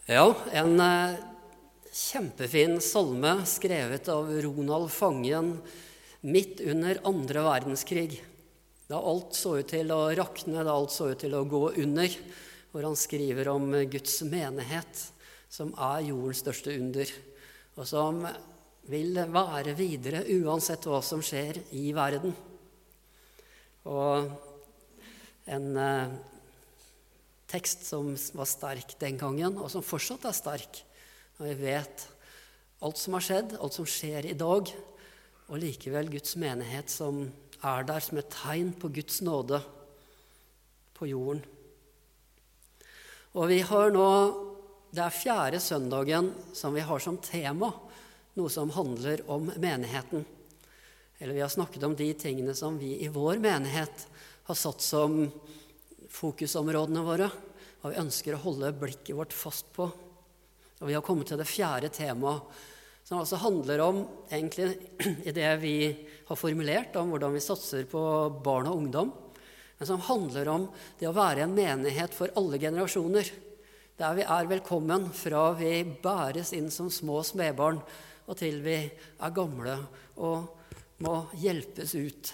Ja, en kjempefin salme skrevet av Ronald Fangen midt under andre verdenskrig. Da alt så ut til å rakne, da alt så ut til å gå under, hvor han skriver om Guds menighet, som jordens største under, og som vil være videre uansett hva som skjer i verden. Og en tekst som var sterk den gangen, og som fortsatt sterk, når vi vet alt som har skjedd, alt som skjer i dag, og likevel Guds menighet som der som et tegn på Guds nåde på jorden. Og vi har nå, det 4. søndagen som vi har som tema, noe som handler om menigheten. Eller vi har snakket om de tingene som vi i vår menighet har satt som fokusområdene våre, og vi ønsker å holde blikket vårt fast på. Og vi har kommet til det 4. temaet, som altså handler om, egentlig i det vi har formulert, om hvordan vi satser på barn og ungdom, men som handler om det å være en menighet for alle generasjoner, der vi velkommen fra vi bæres inn som små spedbarn, og til vi gamle og må hjelpes ut.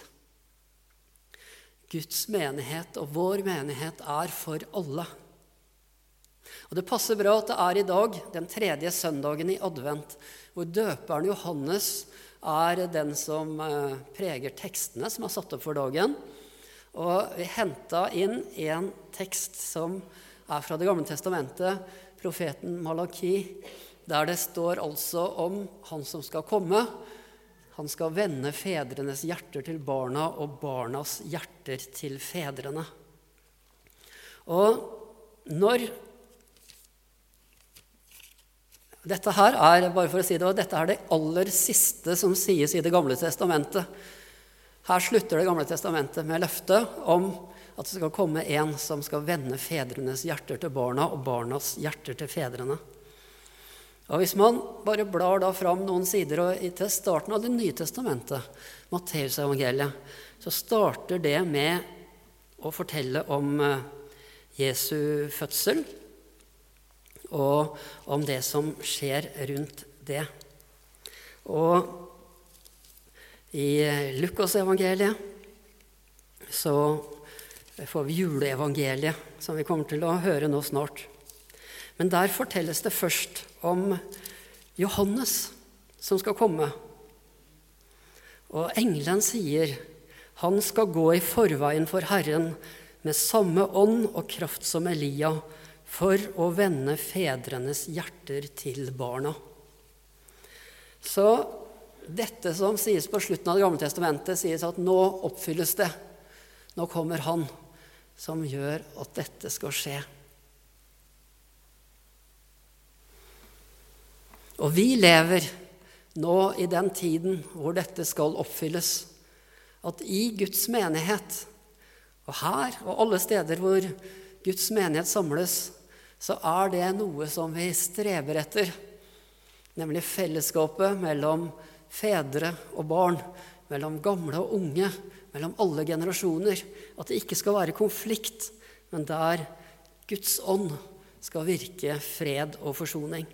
Guds menighet og vår menighet for alle. Og det passer bra at det i dag, den 3. søndagen i advent, hvor døperen Johannes den som preger tekstene som satt opp for dagen. Og vi hentet inn en tekst som fra det gamle testamentet, profeten Malaki, der det står altså om han som skal komme. Han skal vende fedrenes hjerter til barna, og barnas hjerter til fedrene. Og når dette her bare for å si det, dette det aller siste som sies i det gamle testamentet. Her slutter det gamle testamentet med løftet om at det skal komme en som skal vende fedrenes hjerter til barna, og barnas hjerter til fedrene. Og hvis man bare blar da fram noen sider til starten av det nye testamentet, Matteus evangeliet, så starter det med å fortelle om Jesu fødsel, og om det som skjer rundt det. Og i Lukas evangeliet så får vi juleevangeliet, som vi kommer til å høre nå snart. Men der fortelles det først om Johannes som skal komme. Og engelen sier, han skal gå i forveien for Herren med samme ånd og kraft som Elia, for å vende fedrenes hjerter til barna. Så dette som sies på slutten av det gamle testamentet, sies at nå oppfylles det. Nå kommer han som gjør at dette skal skje. Og vi lever nå i den tiden hvor dette skal oppfylles, at i Guds menighet, og her og alle steder hvor Guds menighet samles, så det noe som vi streber etter, nemlig fellesskapet mellom fedre og barn, mellom gamle og unge, mellom alle generasjoner, at det ikke skal være konflikt, men der Guds ånd skal virke fred og forsoning.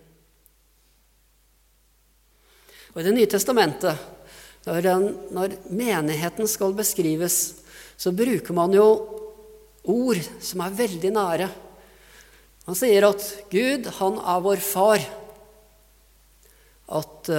Og i det nye testamentet, når menigheten skal beskrives, så bruker man jo ord som veldig nære. Han sier at Gud, han vår far, at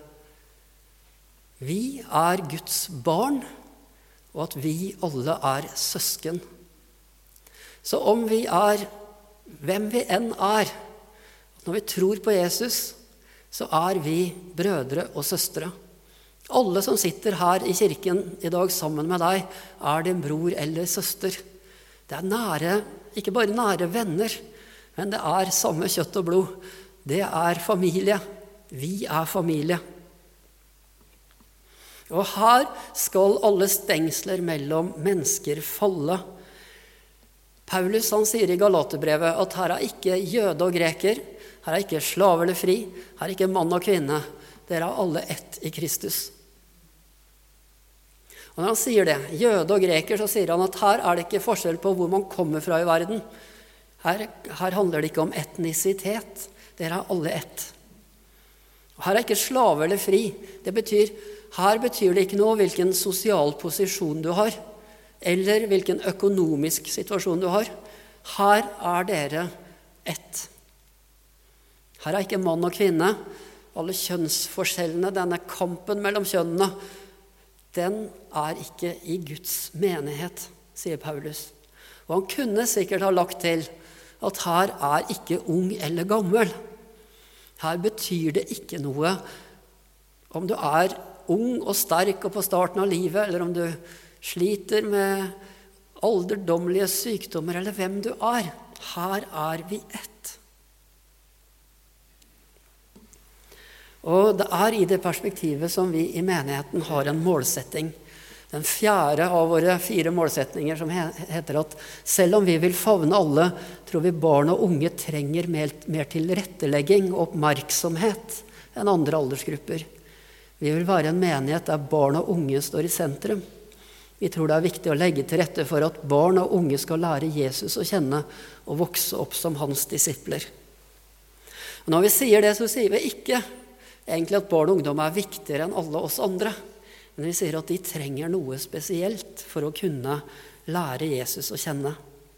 vi Guds barn, og at vi alle søsken. Så om vi hvem vi enn når vi tror på Jesus, så vi brødre og søstre. Alle som sitter her i kirken i dag sammen med deg, din bror eller søster. Det nære, ikke bare nære venner, men det samme kjøtt og blod. Det familie. Vi familie. Og her skal alle stengsler mellom mennesker falle. Paulus han sier i Galaterbrevet at her ikke jøde og greker, her ikke slave eller fri, her ikke mann og kvinne. Dere alle ett i Kristus. Og når han sier det, jøde og greker, så sier han at her det ikke forskjell på hvor man kommer fra i verden. Her handler det ikke om etnisitet, Dere er alle ett. Og her er ikke slave eller fri. Her betyr det ikke noe hvilken sosial posisjon du har, eller hvilken økonomisk situasjon du har. Her er dere ett. Her er ikke mann og kvinne. Alle kjønnsforskjellene, denne kampen mellom kjønnene, den er ikke i Guds menighet, sier Paulus. Og han kunne sikkert ha lagt til at her er ikke ung eller gammel. Her betyr det ikke noe om du er ung og sterk og på starten av livet, eller om du sliter med alderdommelige sykdommer, eller hvem du er. Her er vi ett. Og det er i det perspektivet som vi i menigheten har en målsetting. Den 4. av våre 4 målsetninger som heter at selv om vi vil favne alle, tror vi barn og unge trenger mer tilrettelegging og oppmerksomhet enn andre aldersgrupper. Vi vil være en menighet der barn og unge står i sentrum. Vi tror det er viktig å legge til rette for at barn og unge skal lære Jesus å kjenne og vokse opp som hans disipler. Og når vi sier det, så sier vi ikke egentlig at barn og ungdom er viktigere enn alle oss andre. Men vi sier at de trenger noe spesielt for å kunne lære Jesus å kjenne.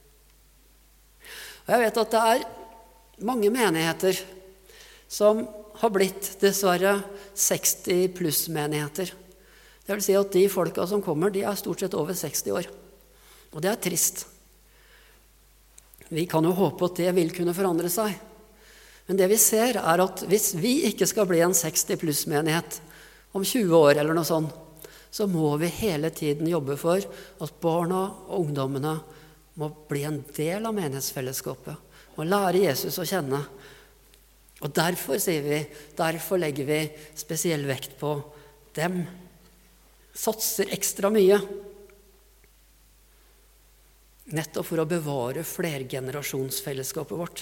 Og jeg vet at det er mange menigheter som har blitt dessverre 60 pluss menigheter. Det vil si at de folka som kommer, de er stort sett over 60 år. Og det er trist. Vi kan jo håpe at det vil kunne forandre seg. Men det vi ser er at hvis vi ikke skal bli en 60 pluss menighet om 20 år eller noe sånt, så må vi hele tiden jobbe for at barna og ungdommene må bli en del av menighetsfellesskapet, må lære Jesus å kjenne. Og derfor legger vi spesiell vekt på dem, satser ekstra mye, nettopp for å bevare flergenerasjonsfellesskapet vårt.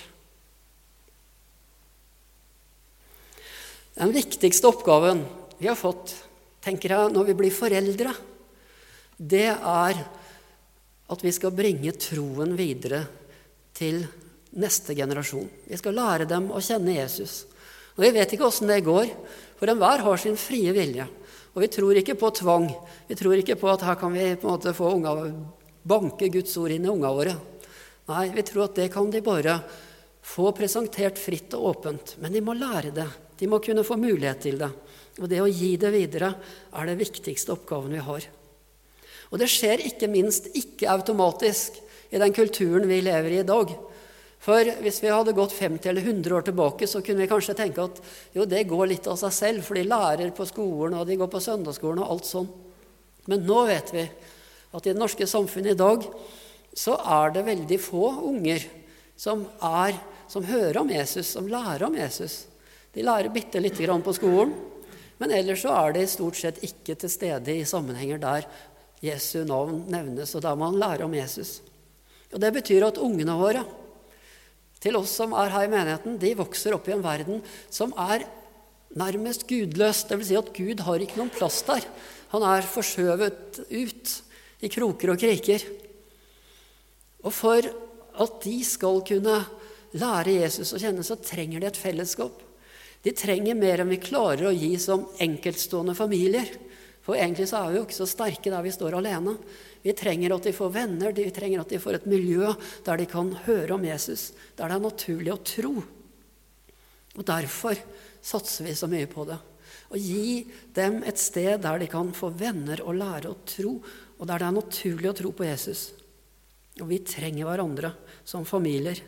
Den viktigste oppgaven vi har fått, tenker jeg, når vi blir foreldre, det er at vi skal bringe troen videre til neste generasjon. Vi skal lære dem å kjenne Jesus. Og vi vet ikke hvordan det går, for enhver har sin frie vilje. Og vi tror ikke på tvang. Vi tror ikke på at her kan vi på en måte få banke Guds ord inn i ungene våre. Nei, vi tror at det kan de bare få presentert fritt og åpent. Men de må lære det. De må kunne få mulighet til det. Og det å gi det videre er det viktigste oppgaven vi har. Og det skjer ikke minst ikke automatisk i den kulturen vi lever i dag. For hvis vi hadde gått 50 eller 100 år tilbake, så kunne vi kanskje tenke at jo, det går litt av seg selv, for de lærer på skolen, og de går på søndagsskolen og alt sånn. Men nå vet vi at i det norske samfunnet i dag, så er det veldig få unger som hører om Jesus, som lærer om Jesus. De lærer bitte litt grann på skolen, men ellers så er de stort sett ikke til stede i sammenhenger der Jesu navn nevnes, og der man lærer om Jesus. Og det betyr at ungene våre, til oss som er her i menigheten, de vokser opp i en verden som er nærmest gudløs. Det vil si at Gud har ikke noen plass der. Han er forskjøvet ut i kroker og kriker. Og for at de skal kunne lære Jesus å kjenne, så trenger de et fellesskap. De trenger mer enn vi klarer å gi som enkeltstående familier. For egentlig så er vi jo ikke så sterke der vi står alene. Vi trenger at de får venner, vi trenger at de får et miljø der de kan høre om Jesus, der det er naturlig å tro. Og derfor satser vi så mye på det. Å gi dem et sted der de kan få venner og lære å tro, og der det er naturlig å tro på Jesus. Og vi trenger hverandre som familier.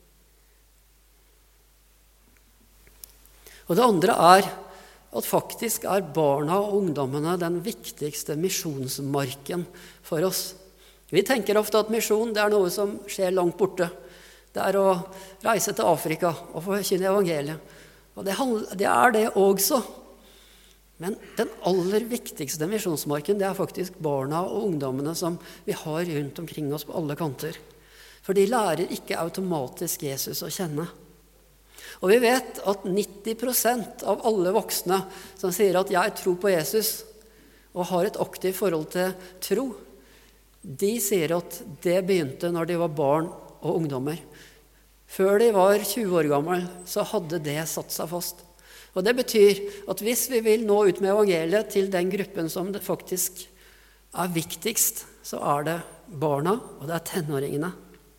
Og det andre er at faktisk er barna og ungdommene den viktigste misjonsmarken for oss. Vi tenker ofte at misjon det er noe som skjer langt borte. Det er å reise til Afrika og forkynne evangeliet. Og det er det også. Men den aller viktigste misjonsmarken det er faktisk barna og ungdommene som vi har rundt omkring oss på alle kanter. For de lærer ikke automatisk Jesus å kjenne. Og vi vet at 90% av alle voksne som sier at jeg tror på Jesus og har et aktivt forhold til tro, de sier at det begynte når de var barn og ungdommer. Før de var 20 år gamle, så hadde det satt seg fast. Og det betyr at hvis vi vil nå ut med evangeliet til den gruppen som det faktisk er viktigst, så er det barna, og det er tenåringene.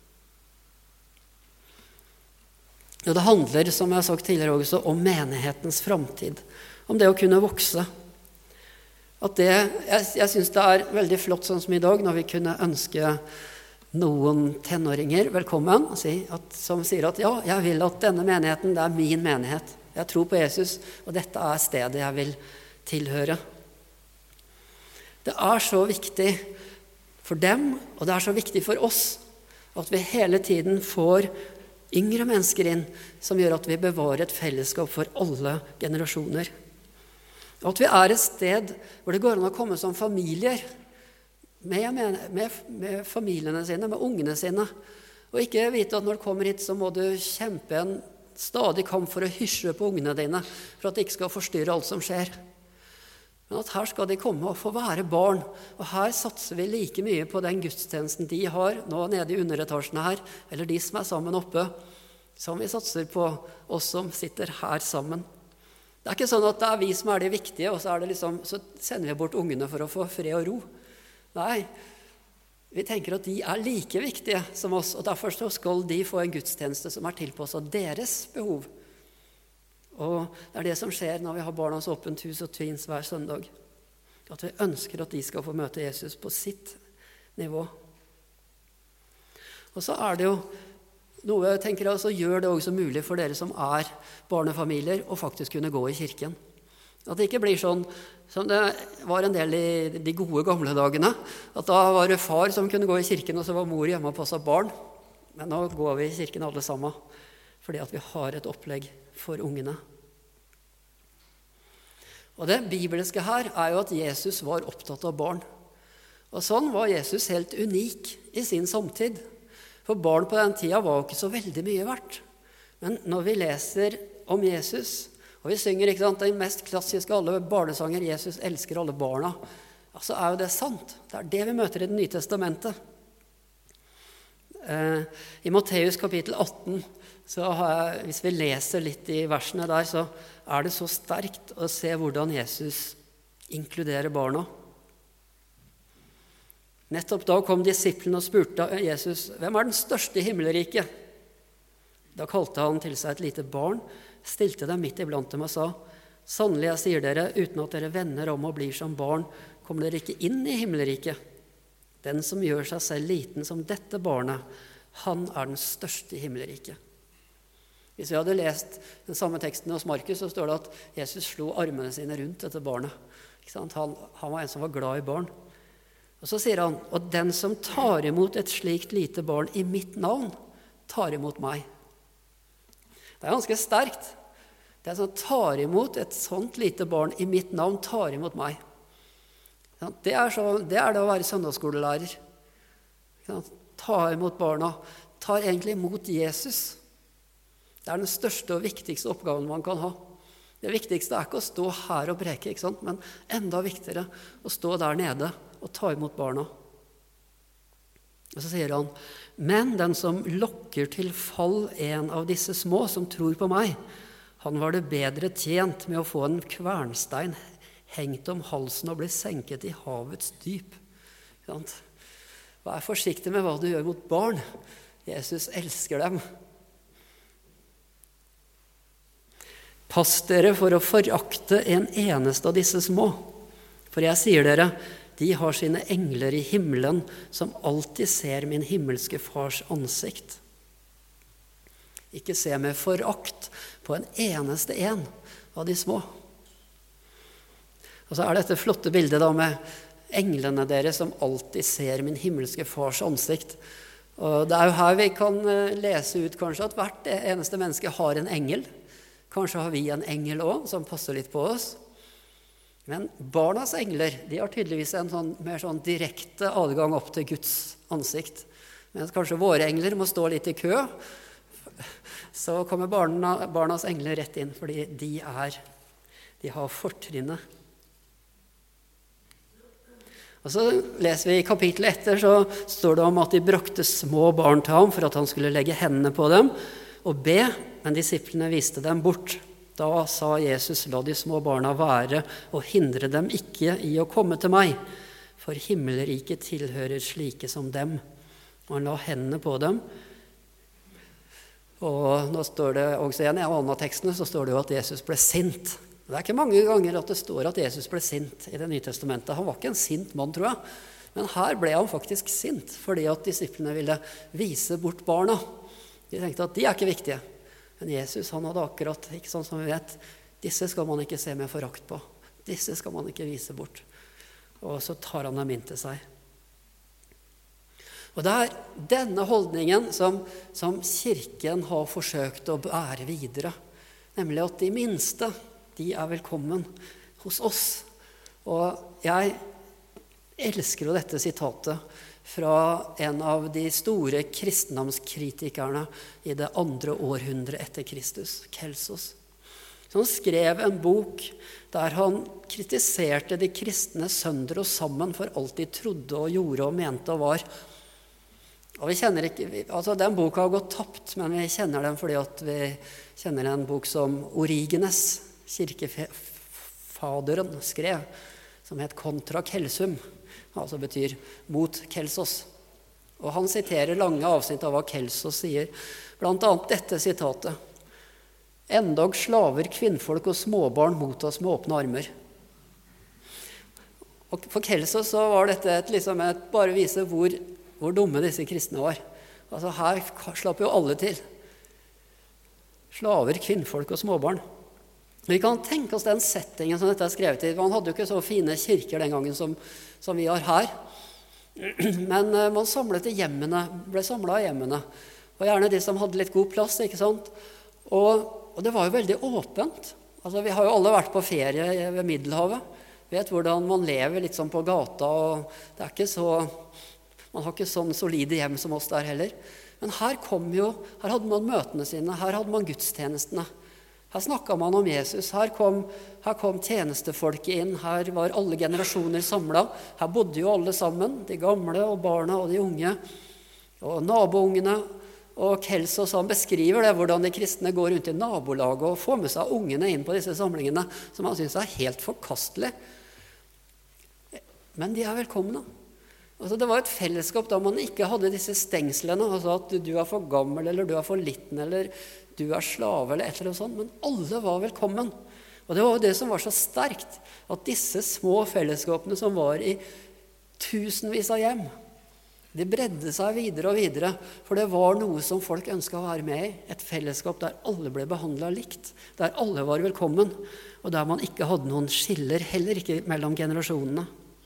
Og det handler, som jeg har sagt tidligere også, om menighetens framtid. Om det å kunne vokse. Jeg synes det er veldig flott sånn som i dag, når vi kunne ønske noen tenåringer velkommen, som sier at ja, jeg vil at denne menigheten, det er min menighet. Jeg tror på Jesus, og dette er stedet jeg vil tilhøre. Det er så viktig for dem, og det er så viktig for oss, at vi hele tiden får yngre mennesker inn, som gjør at vi bevarer et fellesskap for alle generasjoner. Og at vi er et sted hvor det går an å komme som familier, med familiene sine, med ungene sine, og ikke vite at når du kommer hit, så må du kjempe en stadig kamp for å hysje på ungene dine, for at de ikke skal forstyrre alt som skjer. Men at her skal de komme og få være barn, og her satser vi like mye på den gudstjenesten de har, nå nede i underetasjene her, eller de som er sammen oppe, som vi satser på oss som sitter her sammen. Det er ikke sånn at det er vi som er de viktige, og så sender vi bort ungene for å få fred og ro. Nei, vi tenker at de er like viktige som oss, og derfor skal de få en gudstjeneste som er tilpasset deres behov. Og det er det som skjer når vi har Barnas Åpent Hus og Twins hver søndag. At vi ønsker at de skal få møte Jesus på sitt nivå. Og så er det jo noe jeg tenker altså gjør det også mulig for dere som er barnefamilier å faktisk kunne gå i kirken. At det ikke blir sånn som det var en del i de gode gamle dagene, at da var det far som kunne gå i kirken, og så var mor hjemme og passet barn. Men nå går vi i kirken alle sammen, fordi at vi har et opplegg for ungene. Og det bibelske her er jo at Jesus var opptatt av barn. Og sånn var Jesus helt unik i sin samtid. For barn på den tida var jo ikke så veldig mye verdt. Men når vi leser om Jesus, og vi synger den mest klassiske av alle barnesanger, Jesus elsker alle barna, så er jo det sant. Det er det vi møter i Det nye testamentet. I Matteus kapittel 18, hvis vi leser litt i versene der, så er det så sterkt å se hvordan Jesus inkluderer barna. Nettopp da kom disiplene og spurte Jesus, hvem er den største i himmelriket? Da kalte han til seg et lite barn, stilte dem midt iblant dem og sa, sannelig jeg sier dere, uten at dere vender om og blir som barn, kommer dere ikke inn i himmelriket. Den som gjør seg selv liten som dette barnet, han er den største i himmelriket. Hvis vi hadde lest den samme teksten hos Markus, så står det at Jesus slo armene sine rundt dette barnet. Han var en som var glad i barn. Og så sier han, og den som tar imot et slikt lite barn i mitt navn, tar imot meg. Det er ganske sterkt. Den som tar imot et sånt lite barn i mitt navn, tar imot meg. Det er det å være søndagsskolelærer. Ta imot barna. Tar egentlig imot Jesus. Det er den største og viktigste oppgaven man kan ha. Det viktigste er ikke å stå her og preke, men enda viktigere å stå der nede og ta imot barna. Og så sier han, men den som lokker til fall en av disse små som tror på meg, han var det bedre tjent med å få en kvernstein hengt om halsen og bli senket i havets dyp. Vær forsiktig med hva du gjør mot barn. Jesus elsker dem. Pass dere for å forakte en eneste av disse små. For jeg sier dere, de har sine engler i himmelen, som alltid ser min himmelske fars ansikt. Ikke se med forakt på en eneste en av de små. Og så er dette flotte bildet da med englene deres som alltid ser min himmelske fars ansikt. Og det er jo her vi kan lese ut kanskje at hvert eneste menneske har en engel. Kanskje har vi en engel også, som passer litt på oss. Men barnas engler, de har tydeligvis en mer direkte adgang opp til Guds ansikt. Mens kanskje våre engler må stå litt i kø, så kommer barnas engler rett inn, fordi de har fortrinnet. Og så leser vi i kapittelet etter, så står det om at de brakte små barn til ham for at han skulle legge hendene på dem og be, men disiplene viste dem bort. Da sa Jesus, la de små barna være og hindre dem ikke i å komme til meg, for himmelriket tilhører slike som dem. Og han la hendene på dem. Og nå står det også igjen i en av tekstene, så står det jo at Jesus ble sint. Det er ikke mange ganger at det står at Jesus ble sint i Det nye testamentet. Han var ikke en sint mann, tror jeg. Men her ble han faktisk sint, fordi at disiplene ville vise bort barna. De tenkte at de er ikke viktige. Men Jesus, han hadde akkurat, ikke sånn som vi vet, disse skal man ikke se med forakt på. Disse skal man ikke vise bort. Og så tar han dem inn til seg. Og det er denne holdningen som kirken har forsøkt å bære videre. Nemlig at de minste, de er velkommen hos oss. Og jeg elsker jo dette sitatet fra en av de store kristendomskritikerne i det 2. århundret etter Kristus, Kelsos. Så han skrev en bok der han kritiserte de kristne sønder og sammen for alt de trodde og gjorde og mente og var. Og vi kjenner ikke, altså den boka har gått tapt, men vi kjenner den fordi at vi kjenner en bok som Origenes, kirkefaderen, skrev, som het Contra Kelsum, altså betyr mot Kelsos. Og han siterer lange avsnitt av hva Kelsos sier, blant annet dette sitatet. Endog slaver, kvinnfolk og småbarn mottas med åpne armer. Og for Kelsos så var dette bare vise hvor dumme disse kristne var. Altså her slapp jo alle til. Slaver, kvinnfolk og småbarn. Vi kan tenke oss den settingen som dette er skrevet i. Man hadde jo ikke så fine kirker den gangen som vi har her. Men man ble samlet i hjemmene. Og gjerne de som hadde litt god plass, ikke sant? Og det var jo veldig åpent. Altså, vi har jo alle vært på ferie ved Middelhavet. Vet hvordan man lever litt sånn på gata, og det er ikke så... Man har ikke sånn solide hjem som oss der heller. Men her hadde man møtene sine, her hadde man gudstjenestene. Her snakket man om Jesus, her kom tjenestefolket inn, her var alle generasjoner samlet. Her bodde jo alle sammen, de gamle og barna og de unge, og naboungene. Og Kelsos han beskriver det, hvordan de kristne går rundt i nabolaget og får med seg ungene inn på disse samlingene, som han synes er helt forkastelig. Men de er velkomne. Altså, det var et fellesskap da man ikke hadde disse stengslene, altså at du er for gammel, eller du er for liten, eller du er slave, eller et eller annet sånt, men alle var velkommen. Og det var jo det som var så sterkt, at disse små fellesskapene som var i tusenvis av hjem, de bredde seg videre og videre, for det var noe som folk ønsket å være med i, et fellesskap der alle ble behandlet likt, der alle var velkommen, og der man ikke hadde noen skiller, heller ikke mellom generasjonene.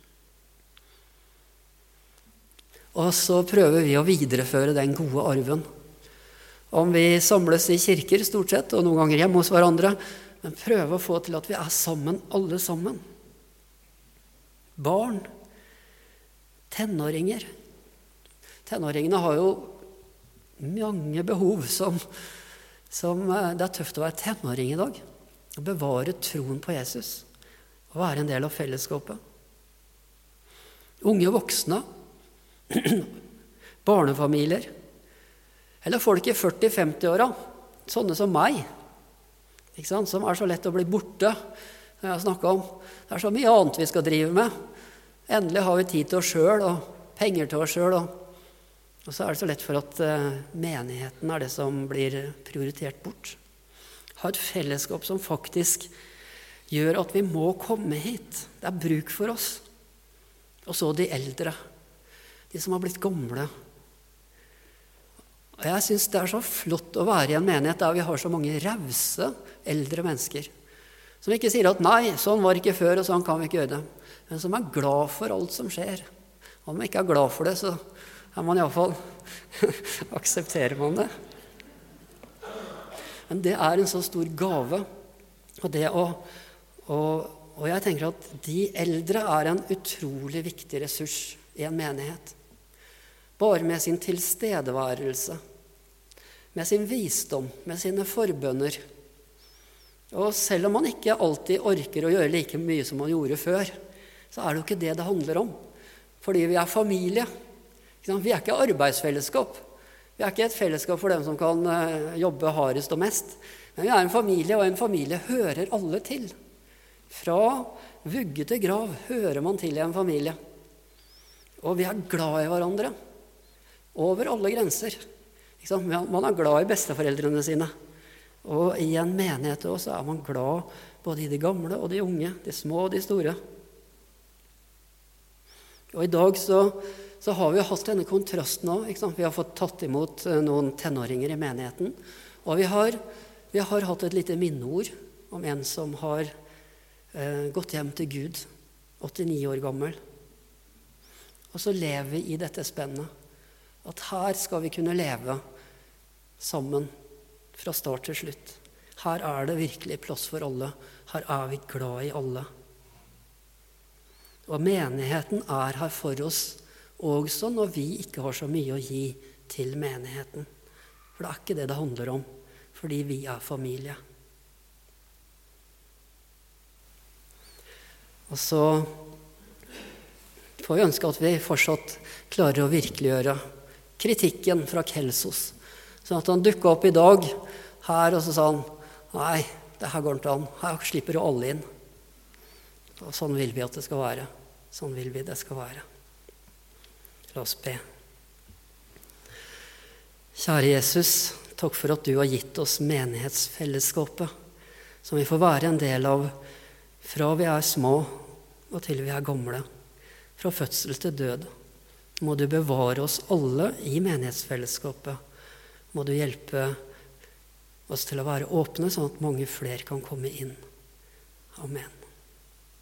Og så prøver vi å videreføre den gode arven. Om vi samles i kirker stort sett, og noen ganger hjemme hos hverandre, men prøve å få til at vi er sammen, alle sammen. Barn, tenåringer. Tenåringene har jo mange behov som det er tøft å være tenåring i dag. Å bevare troen på Jesus, og være en del av fellesskapet. Unge voksne, barnefamilier, eller folk i 40-50-åra, sånne som meg, ikke sant? Som er så lett å bli borte. Det er så mye annet vi skal drive med. Endelig har vi tid til oss selv, og penger til oss selv, og så er det så lett for at menigheten er det som blir prioritert bort. Ha et fellesskap som faktisk gjør at vi må komme hit. Det er bruk for oss. Og så de eldre. De som har blitt gamle. Og jeg synes det er så flott å være i en menighet der vi har så mange rause eldre mennesker. Som ikke sier at nei, sånn var det ikke før, og sånn kan vi ikke gjøre det. Men som er glad for alt som skjer. Om man ikke er glad for det, så er man i hvert fall aksepterer man det. Men det er en så stor gave. Og jeg tenker at de eldre er en utrolig viktig ressurs i en menighet. Bare med sin tilstedeværelse, med sin visdom, med sine forbønner. Og selv om man ikke alltid orker å gjøre like mye som man gjorde før, så er det jo ikke det det handler om. fordi vi er familie. Vi er ikke arbeidsfellesskap. Vi er ikke et fellesskap for dem som kan jobbe hardest og mest. Men vi er en familie, og en familie hører alle til. Fra vugge til grav hører man til i en familie. Og vi er glad i hverandre. Over alle grenser. Man er glad i besteforeldrene sine. Og i en menighet også er man glad både i de gamle og de unge, de små og de store. Og i dag så har vi hatt denne kontrasten også. Vi har fått tatt imot noen tenåringer i menigheten. Og vi har hatt et lite minneord om en som har gått hjem til Gud, 89 år gammel. Og så lever vi i dette spennet. At her skal vi kunne leve sammen fra start til slutt. Her er det virkelig plass for alle. Her er vi glad i alle. Og menigheten er her for oss også når vi ikke har så mye å gi til menigheten. For det er ikke det det handler om, fordi vi er familie. Og så får vi ønske at vi fortsatt klarer å virkeliggjøre kritikken fra Kelsos. Sånn at han dukket opp i dag her, og så sa han, nei, det her går ikke an. Her slipper jo alle inn. Og sånn vil vi at det skal være. Sånn vil vi det skal være. La oss be. Kjære Jesus, takk for at du har gitt oss menighetsfellesskapet, som vi får være en del av fra vi er små og til vi er gamle, fra fødsel til død. Må du bevare oss alle i menighetsfellesskapet. Må du hjelpe oss til å være åpne, sånn at mange flere kan komme inn. Amen.